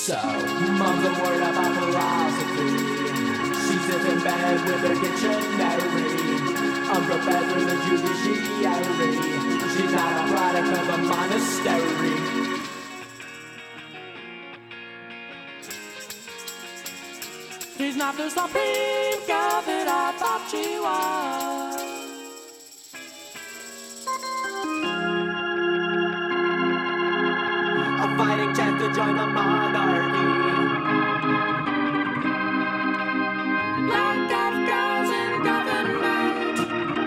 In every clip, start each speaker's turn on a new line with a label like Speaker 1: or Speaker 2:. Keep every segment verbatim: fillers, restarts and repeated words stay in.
Speaker 1: So, mom's a word about philosophy. She sits in bed with her dictionary, unprepared for the judiciary. She's not a product of a monastery. She's not the supreme girl that I thought she was. A fighting chance to join the monarchy. Lack of girls in government.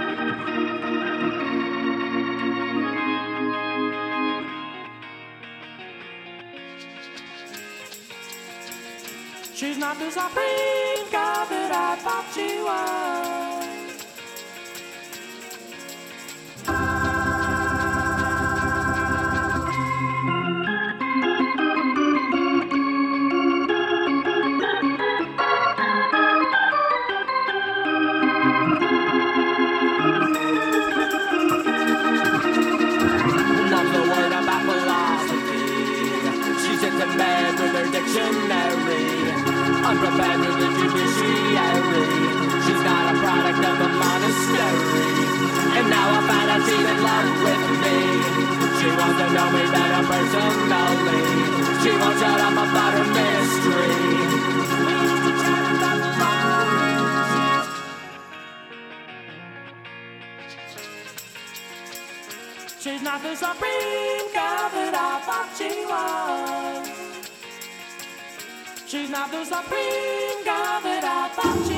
Speaker 1: She's not the supreme girl that I thought she was. Loves the word about philosophy. She sits in bed with her dictionary, unprepared for the judiciary. She's not a product of a monastery. And now I find out she's in love with me. She wants to know me better personally. She won't shut up about her mystery. We used to chat about the lies. She's not the supreme girl that I thought she was. She's not the supreme girl that I thought she was.